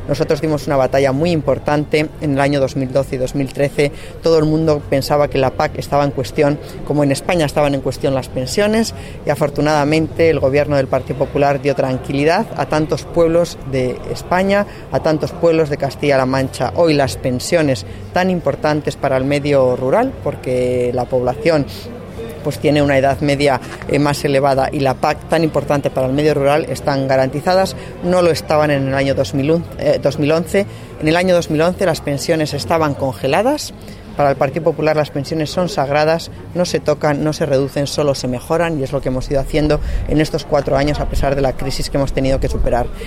Nosotros dimos una batalla muy importante en el año 2012 y 2013. Todo el mundo pensaba que la PAC estaba en cuestión, como en España estaban en cuestión las pensiones, y afortunadamente el gobierno del Partido Popular dio tranquilidad a tantos pueblos de España, a tantos pueblos de Castilla-La Mancha. Hoy las pensiones tan importantes para el medio rural, porque la población pues tiene una edad media más elevada, y la PAC tan importante para el medio rural, están garantizadas. No lo estaban en el año 2011. En el año 2011 las pensiones estaban congeladas. Para el Partido Popular las pensiones son sagradas, no se tocan, no se reducen, solo se mejoran, y es lo que hemos ido haciendo en estos 4 años a pesar de la crisis que hemos tenido que superar.